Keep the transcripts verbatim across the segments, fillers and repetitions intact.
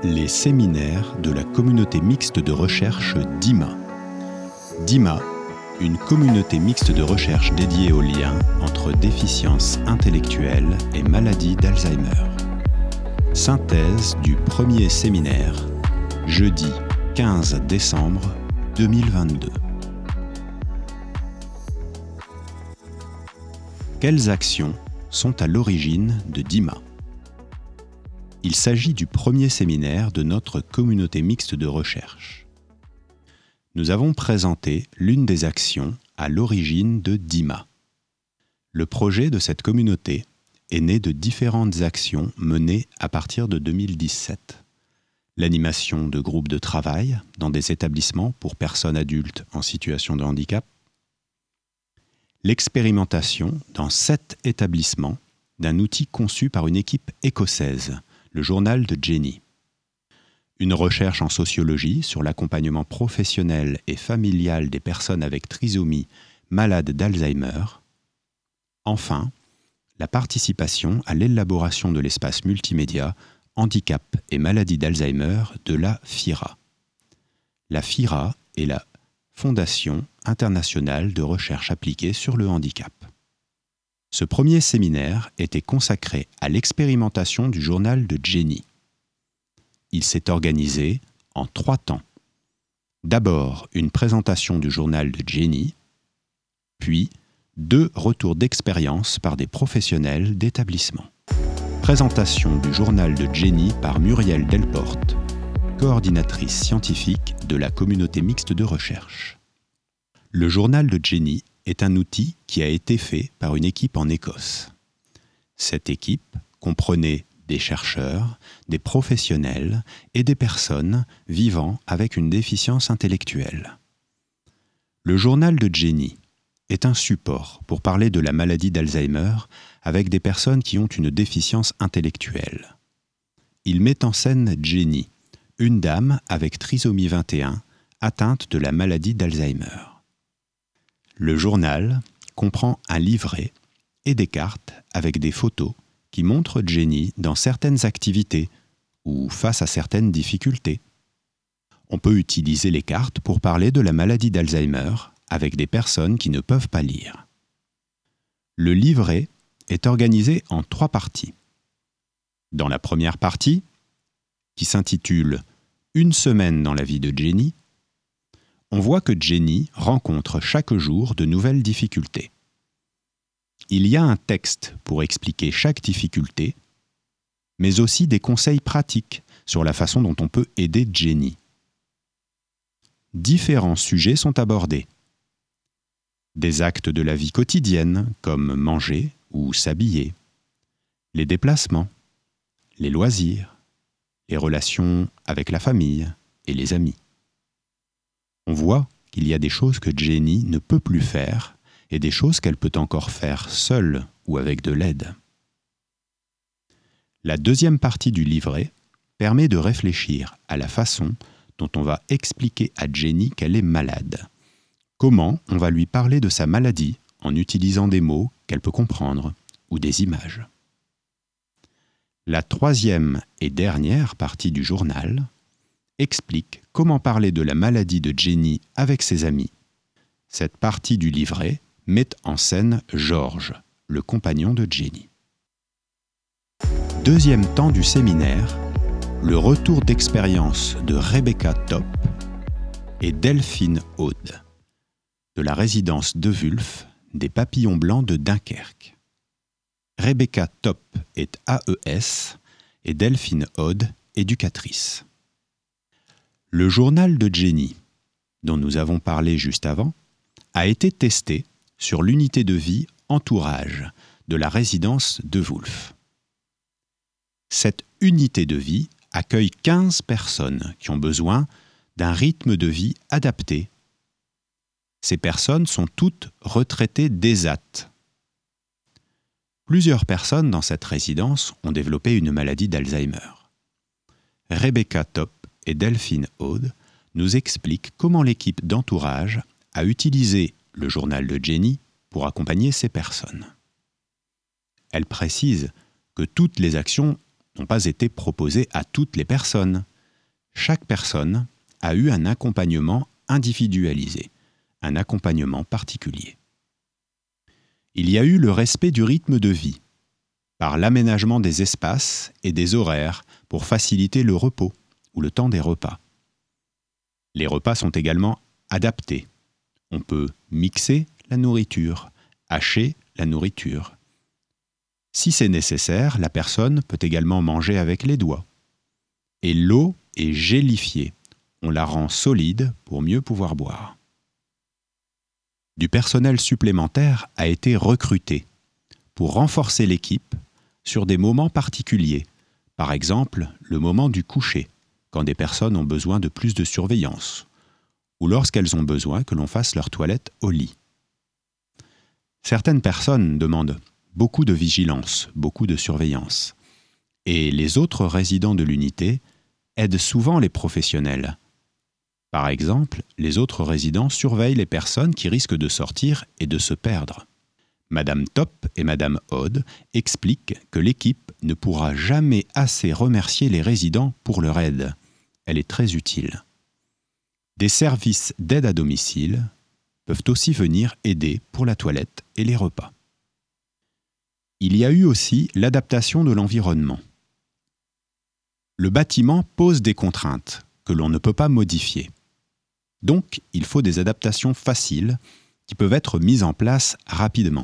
Les séminaires de la communauté mixte de recherche d'I M A. d'I M A, une communauté mixte de recherche dédiée au lien entre déficience intellectuelle et maladie d'Alzheimer. Synthèse du premier séminaire, jeudi quinze décembre deux mille vingt-deux. Quelles actions sont à l'origine de d'I M A ? Il s'agit du premier séminaire de notre communauté mixte de recherche. Nous avons présenté l'une des actions à l'origine de d'I M A. Le projet de cette communauté est né de différentes actions menées à partir de deux mille dix-sept. L'animation de groupes de travail dans des établissements pour personnes adultes en situation de handicap, l'expérimentation dans sept établissements d'un outil conçu par une équipe écossaise, le journal de Jenny. Une recherche en sociologie sur l'accompagnement professionnel et familial des personnes avec trisomie malades d'Alzheimer. Enfin, la participation à l'élaboration de l'espace multimédia handicap et maladie d'Alzheimer de la FIRA. La FIRA est la Fondation internationale de recherche appliquée sur le handicap. Ce premier séminaire était consacré à l'expérimentation du journal de Jenny. Il s'est organisé en trois temps. D'abord, une présentation du journal de Jenny, puis deux retours d'expérience par des professionnels d'établissement. Présentation du journal de Jenny par Muriel Delporte, coordinatrice scientifique de la communauté mixte de recherche. Le journal de Jenny est un outil qui a été fait par une équipe en Écosse. Cette équipe comprenait des chercheurs, des professionnels et des personnes vivant avec une déficience intellectuelle. Le journal de Jenny est un support pour parler de la maladie d'Alzheimer avec des personnes qui ont une déficience intellectuelle. Il met en scène Jenny, une dame avec trisomie vingt et un, atteinte de la maladie d'Alzheimer. Le journal comprend un livret et des cartes avec des photos qui montrent Jenny dans certaines activités ou face à certaines difficultés. On peut utiliser les cartes pour parler de la maladie d'Alzheimer avec des personnes qui ne peuvent pas lire. Le livret est organisé en trois parties. Dans la première partie, qui s'intitule « Une semaine dans la vie de Jenny », on voit que Jenny rencontre chaque jour de nouvelles difficultés. Il y a un texte pour expliquer chaque difficulté, mais aussi des conseils pratiques sur la façon dont on peut aider Jenny. Différents sujets sont abordés. Des actes de la vie quotidienne, comme manger ou s'habiller, les déplacements, les loisirs, les relations avec la famille et les amis. On voit qu'il y a des choses que Jenny ne peut plus faire et des choses qu'elle peut encore faire seule ou avec de l'aide. La deuxième partie du livret permet de réfléchir à la façon dont on va expliquer à Jenny qu'elle est malade. Comment on va lui parler de sa maladie en utilisant des mots qu'elle peut comprendre ou des images. La troisième et dernière partie du journal explique comment parler de la maladie de Jenny avec ses amis. Cette partie du livret met en scène Georges, le compagnon de Jenny. Deuxième temps du séminaire, le retour d'expérience de Rebecca Top et Delphine Aude, de la résidence de Wulf des Papillons Blancs de Dunkerque. Rebecca Top est A E S et Delphine Aude, éducatrice. Le journal de Jenny, dont nous avons parlé juste avant, a été testé sur l'unité de vie Entourage de la résidence de Wulf. Cette unité de vie accueille quinze personnes qui ont besoin d'un rythme de vie adapté. Ces personnes sont toutes retraitées d'E S A T. Plusieurs personnes dans cette résidence ont développé une maladie d'Alzheimer. Rebecca Top et Delphine Aude nous expliquent comment l'équipe d'entourage a utilisé le journal de Jenny pour accompagner ces personnes. Elle précise que toutes les actions n'ont pas été proposées à toutes les personnes, chaque personne a eu un accompagnement individualisé, un accompagnement particulier. Il y a eu le respect du rythme de vie, par l'aménagement des espaces et des horaires pour faciliter le repos ou le temps des repas. Les repas sont également adaptés. On peut mixer la nourriture, hacher la nourriture. Si c'est nécessaire, la personne peut également manger avec les doigts. Et l'eau est gélifiée. On la rend solide pour mieux pouvoir boire. Du personnel supplémentaire a été recruté pour renforcer l'équipe sur des moments particuliers, par exemple le moment du coucher, quand des personnes ont besoin de plus de surveillance, ou lorsqu'elles ont besoin que l'on fasse leur toilette au lit. Certaines personnes demandent beaucoup de vigilance, beaucoup de surveillance, et les autres résidents de l'unité aident souvent les professionnels. Par exemple, les autres résidents surveillent les personnes qui risquent de sortir et de se perdre. Madame Top et Madame Odd expliquent que l'équipe ne pourra jamais assez remercier les résidents pour leur aide. Elle est très utile. Des services d'aide à domicile peuvent aussi venir aider pour la toilette et les repas. Il y a eu aussi l'adaptation de l'environnement. Le bâtiment pose des contraintes que l'on ne peut pas modifier. Donc, il faut des adaptations faciles qui peuvent être mises en place rapidement.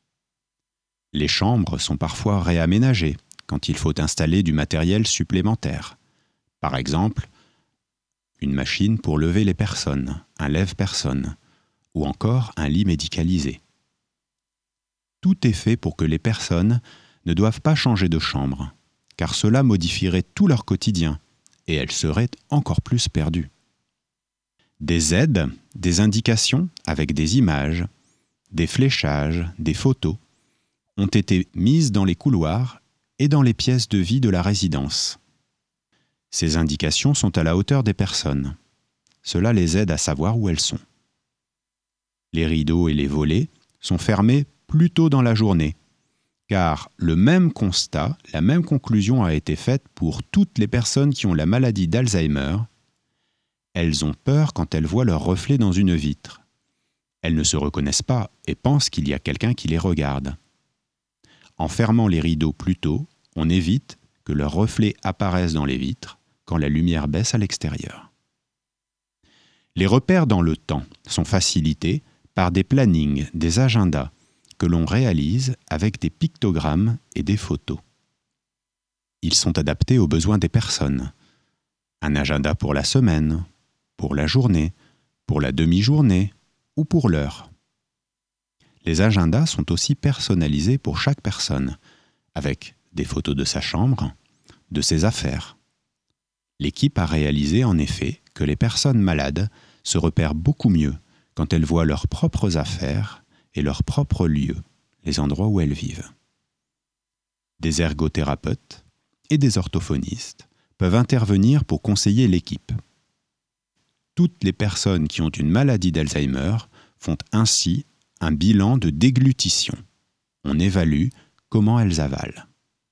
Les chambres sont parfois réaménagées quand il faut installer du matériel supplémentaire. Par exemple, une machine pour lever les personnes, un lève-personne, ou encore un lit médicalisé. Tout est fait pour que les personnes ne doivent pas changer de chambre, car cela modifierait tout leur quotidien et elles seraient encore plus perdues. Des aides, des indications avec des images, des fléchages, des photos ont été mises dans les couloirs et dans les pièces de vie de la résidence. Ces indications sont à la hauteur des personnes. Cela les aide à savoir où elles sont. Les rideaux et les volets sont fermés plus tôt dans la journée, car le même constat, la même conclusion a été faite pour toutes les personnes qui ont la maladie d'Alzheimer. Elles ont peur quand elles voient leur reflet dans une vitre. Elles ne se reconnaissent pas et pensent qu'il y a quelqu'un qui les regarde. En fermant les rideaux plus tôt, on évite que leurs reflets apparaissent dans les vitres quand la lumière baisse à l'extérieur. Les repères dans le temps sont facilités par des plannings, des agendas que l'on réalise avec des pictogrammes et des photos. Ils sont adaptés aux besoins des personnes. Un agenda pour la semaine, pour la journée, pour la demi-journée ou pour l'heure. Les agendas sont aussi personnalisés pour chaque personne, avec des photos de sa chambre, de ses affaires. L'équipe a réalisé en effet que les personnes malades se repèrent beaucoup mieux quand elles voient leurs propres affaires et leurs propres lieux, les endroits où elles vivent. Des ergothérapeutes et des orthophonistes peuvent intervenir pour conseiller l'équipe. Toutes les personnes qui ont une maladie d'Alzheimer font ainsi un bilan de déglutition. On évalue comment elles avalent.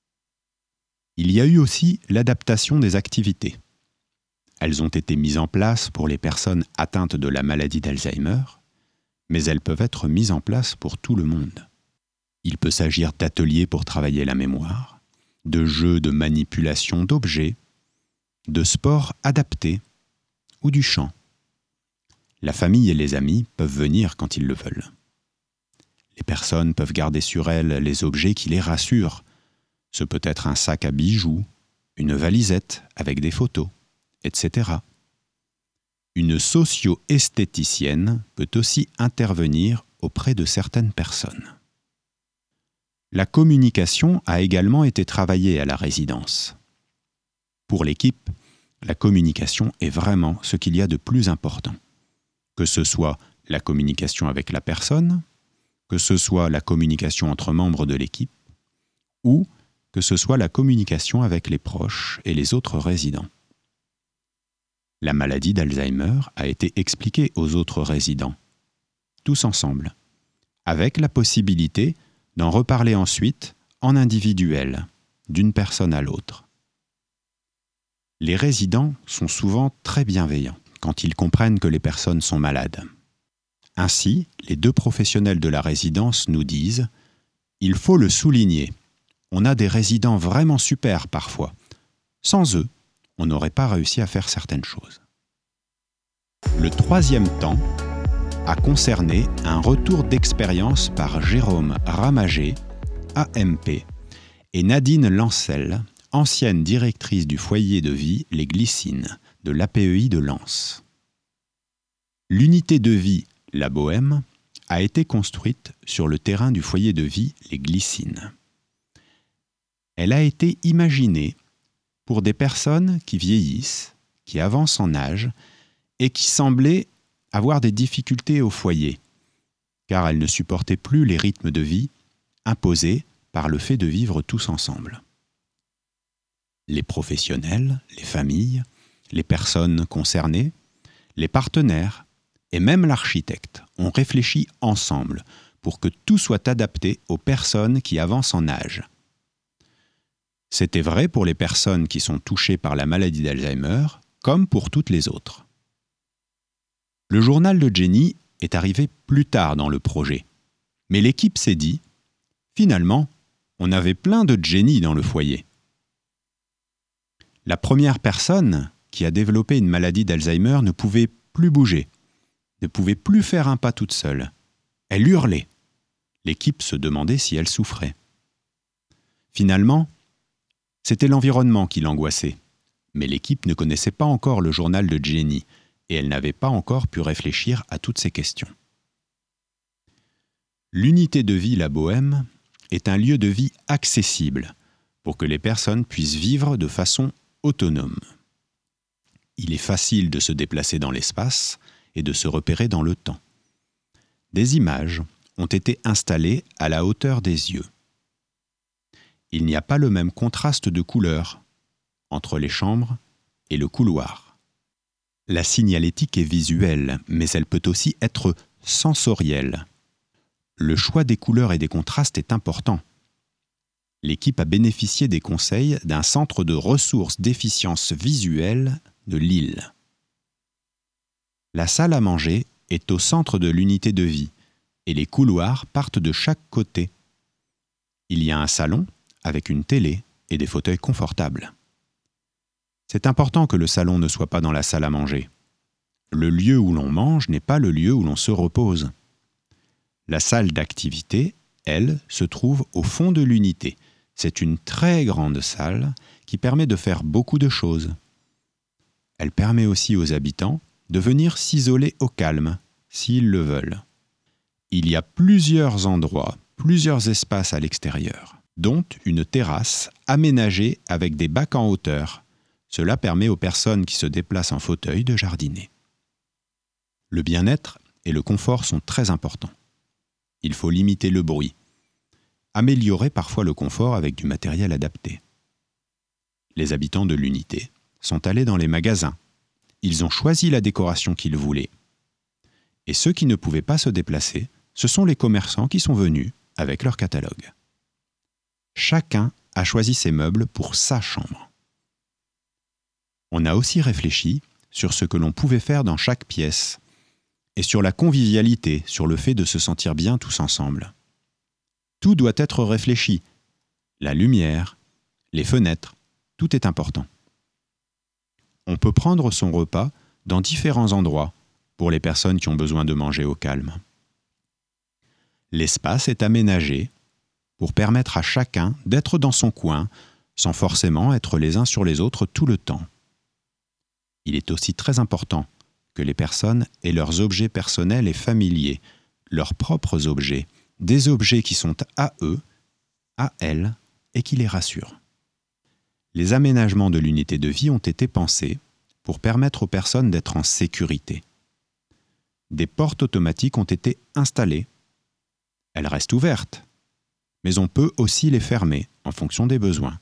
Il y a eu aussi l'adaptation des activités. Elles ont été mises en place pour les personnes atteintes de la maladie d'Alzheimer, mais elles peuvent être mises en place pour tout le monde. Il peut s'agir d'ateliers pour travailler la mémoire, de jeux de manipulation d'objets, de sports adaptés ou du chant. La famille et les amis peuvent venir quand ils le veulent. Les personnes peuvent garder sur elles les objets qui les rassurent. Ce peut être un sac à bijoux, une valisette avec des photos, et cetera. Une socio-esthéticienne peut aussi intervenir auprès de certaines personnes. La communication a également été travaillée à la résidence. Pour l'équipe, la communication est vraiment ce qu'il y a de plus important. Que ce soit la communication avec la personne, que ce soit la communication entre membres de l'équipe, ou que ce soit la communication avec les proches et les autres résidents. La maladie d'Alzheimer a été expliquée aux autres résidents, tous ensemble, avec la possibilité d'en reparler ensuite en individuel, d'une personne à l'autre. Les résidents sont souvent très bienveillants quand ils comprennent que les personnes sont malades. Ainsi, les deux professionnels de la résidence nous disent « Il faut le souligner, on a des résidents vraiment super parfois. Sans eux, on n'aurait pas réussi à faire certaines choses. » Le troisième temps a concerné un retour d'expérience par Jérôme Ramagé, A M P, et Nadine Lancel, ancienne directrice du foyer de vie Les Glycines de l'A P E I de Lens. L'unité de vie La Bohème a été construite sur le terrain du foyer de vie Les Glycines. Elle a été imaginée pour des personnes qui vieillissent, qui avancent en âge et qui semblaient avoir des difficultés au foyer, car elles ne supportaient plus les rythmes de vie imposés par le fait de vivre tous ensemble. Les professionnels, les familles, les personnes concernées, les partenaires et même l'architecte ont réfléchi ensemble pour que tout soit adapté aux personnes qui avancent en âge. C'était vrai pour les personnes qui sont touchées par la maladie d'Alzheimer, comme pour toutes les autres. Le journal de Jenny est arrivé plus tard dans le projet, mais l'équipe s'est dit « Finalement, on avait plein de Jenny dans le foyer. » La première personne qui a développé une maladie d'Alzheimer ne pouvait plus bouger, ne pouvait plus faire un pas toute seule. Elle hurlait. L'équipe se demandait si elle souffrait. Finalement, c'était l'environnement qui l'angoissait, mais l'équipe ne connaissait pas encore le journal de Jenny et elle n'avait pas encore pu réfléchir à toutes ces questions. L'unité de vie La Bohème est un lieu de vie accessible pour que les personnes puissent vivre de façon autonome. Il est facile de se déplacer dans l'espace et de se repérer dans le temps. Des images ont été installées à la hauteur des yeux. Il n'y a pas le même contraste de couleurs entre les chambres et le couloir. La signalétique est visuelle, mais elle peut aussi être sensorielle. Le choix des couleurs et des contrastes est important. L'équipe a bénéficié des conseils d'un centre de ressources d'efficience visuelle de Lille. La salle à manger est au centre de l'unité de vie et les couloirs partent de chaque côté. Il y a un salon avec une télé et des fauteuils confortables. C'est important que le salon ne soit pas dans la salle à manger. Le lieu où l'on mange n'est pas le lieu où l'on se repose. La salle d'activité, elle, se trouve au fond de l'unité. C'est une très grande salle qui permet de faire beaucoup de choses. Elle permet aussi aux habitants de venir s'isoler au calme, s'ils le veulent. Il y a plusieurs endroits, plusieurs espaces à l'extérieur, dont une terrasse aménagée avec des bacs en hauteur. Cela permet aux personnes qui se déplacent en fauteuil de jardiner. Le bien-être et le confort sont très importants. Il faut limiter le bruit. Améliorer parfois le confort avec du matériel adapté. Les habitants de l'unité sont allés dans les magasins. Ils ont choisi la décoration qu'ils voulaient. Et ceux qui ne pouvaient pas se déplacer, ce sont les commerçants qui sont venus avec leur catalogue. Chacun a choisi ses meubles pour sa chambre. On a aussi réfléchi sur ce que l'on pouvait faire dans chaque pièce et sur la convivialité, sur le fait de se sentir bien tous ensemble. Tout doit être réfléchi. La lumière, les fenêtres, tout est important. On peut prendre son repas dans différents endroits pour les personnes qui ont besoin de manger au calme. L'espace est aménagé pour permettre à chacun d'être dans son coin sans forcément être les uns sur les autres tout le temps. Il est aussi très important que les personnes aient leurs objets personnels et familiers, leurs propres objets, des objets qui sont à eux, à elles et qui les rassurent. Les aménagements de l'unité de vie ont été pensés pour permettre aux personnes d'être en sécurité. Des portes automatiques ont été installées. Elles restent ouvertes, mais on peut aussi les fermer en fonction des besoins.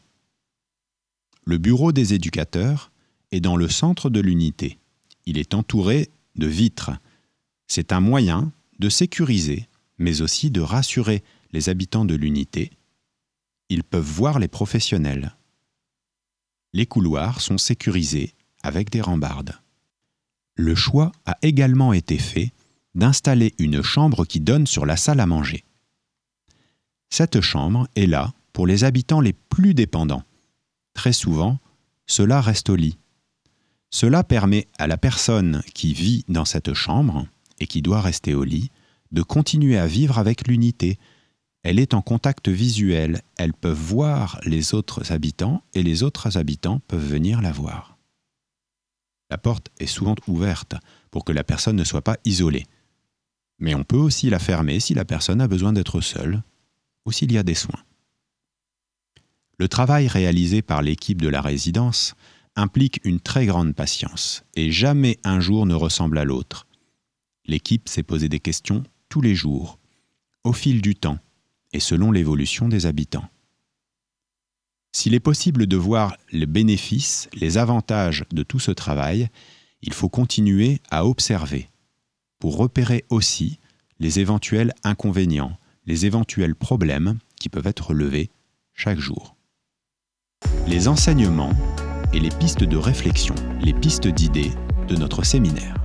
Le bureau des éducateurs est dans le centre de l'unité. Il est entouré de vitres. C'est un moyen de sécuriser, mais aussi de rassurer les habitants de l'unité. Ils peuvent voir les professionnels. Les couloirs sont sécurisés avec des rambardes. Le choix a également été fait d'installer une chambre qui donne sur la salle à manger. Cette chambre est là pour les habitants les plus dépendants. Très souvent, cela reste au lit. Cela permet à la personne qui vit dans cette chambre et qui doit rester au lit de continuer à vivre avec l'unité. Elle est en contact visuel, elles peuvent voir les autres habitants et les autres habitants peuvent venir la voir. La porte est souvent ouverte pour que la personne ne soit pas isolée. Mais on peut aussi la fermer si la personne a besoin d'être seule ou s'il y a des soins. Le travail réalisé par l'équipe de la résidence implique une très grande patience et jamais un jour ne ressemble à l'autre. L'équipe s'est posé des questions tous les jours, au fil du temps et selon l'évolution des habitants. S'il est possible de voir les bénéfices, les avantages de tout ce travail, il faut continuer à observer pour repérer aussi les éventuels inconvénients, les éventuels problèmes qui peuvent être relevés chaque jour. Les enseignements et les pistes de réflexion, les pistes d'idées de notre séminaire.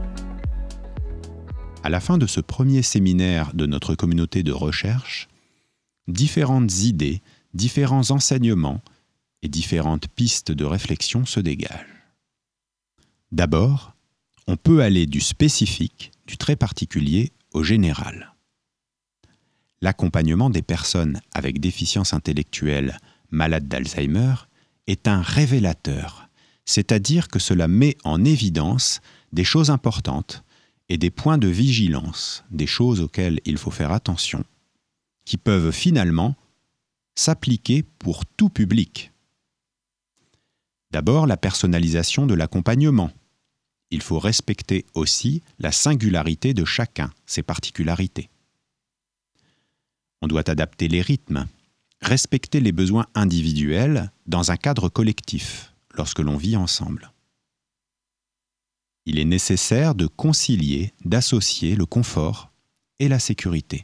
À la fin de ce premier séminaire de notre communauté de recherche, différentes idées, différents enseignements et différentes pistes de réflexion se dégagent. D'abord, on peut aller du spécifique, du très particulier, au général. L'accompagnement des personnes avec déficience intellectuelle malades d'Alzheimer est un révélateur, c'est-à-dire que cela met en évidence des choses importantes et des points de vigilance, des choses auxquelles il faut faire attention, qui peuvent finalement s'appliquer pour tout public. D'abord, la personnalisation de l'accompagnement. Il faut respecter aussi la singularité de chacun, ses particularités. On doit adapter les rythmes, respecter les besoins individuels dans un cadre collectif, lorsque l'on vit ensemble. Il est nécessaire de concilier, d'associer le confort et la sécurité.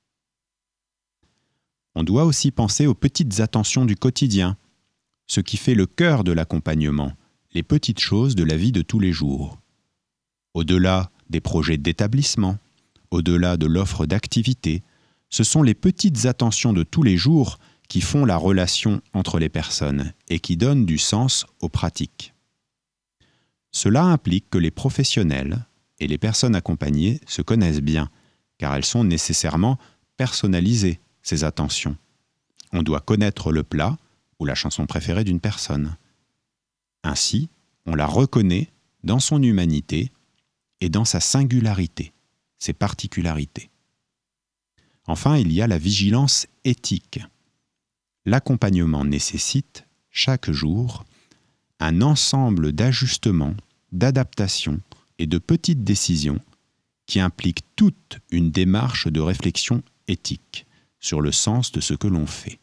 On doit aussi penser aux petites attentions du quotidien, ce qui fait le cœur de l'accompagnement, les petites choses de la vie de tous les jours. Au-delà des projets d'établissement, au-delà de l'offre d'activités, ce sont les petites attentions de tous les jours qui font la relation entre les personnes et qui donnent du sens aux pratiques. Cela implique que les professionnels et les personnes accompagnées se connaissent bien, car elles sont nécessairement personnalisées, ces attentions. On doit connaître le plat ou la chanson préférée d'une personne. Ainsi, on la reconnaît dans son humanité et dans sa singularité, ses particularités. Enfin, il y a la vigilance éthique. L'accompagnement nécessite, chaque jour, un ensemble d'ajustements, d'adaptations et de petites décisions qui impliquent toute une démarche de réflexion éthique sur le sens de ce que l'on fait.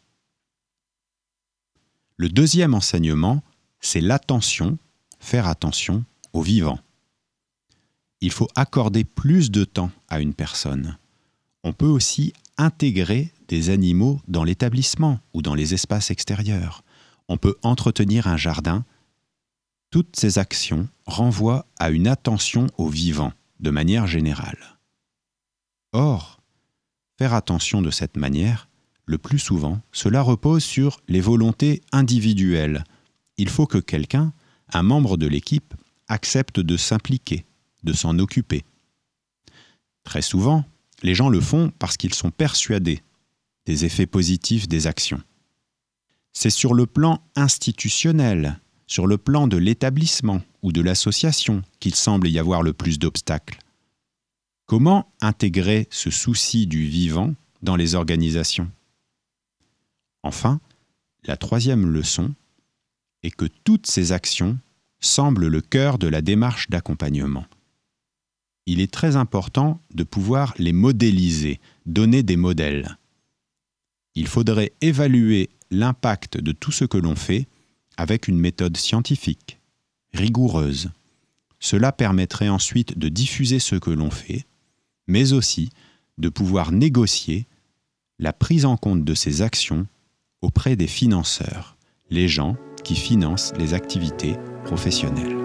Le deuxième enseignement, c'est l'attention, faire attention au vivant. Il faut accorder plus de temps à une personne. On peut aussi intégrer des animaux dans l'établissement ou dans les espaces extérieurs. On peut entretenir un jardin. Toutes ces actions renvoient à une attention au vivant, de manière générale. Or, faire attention de cette manière, le plus souvent, cela repose sur les volontés individuelles. Il faut que quelqu'un, un membre de l'équipe, accepte de s'impliquer, de s'en occuper. Très souvent, les gens le font parce qu'ils sont persuadés des effets positifs des actions. C'est sur le plan institutionnel, sur le plan de l'établissement ou de l'association qu'il semble y avoir le plus d'obstacles. Comment intégrer ce souci du vivant dans les organisations ? Enfin, la troisième leçon est que toutes ces actions semblent le cœur de la démarche d'accompagnement. Il est très important de pouvoir les modéliser, donner des modèles. Il faudrait évaluer l'impact de tout ce que l'on fait avec une méthode scientifique, rigoureuse. Cela permettrait ensuite de diffuser ce que l'on fait, mais aussi de pouvoir négocier la prise en compte de ces actions auprès des financeurs, les gens qui financent les activités professionnelles.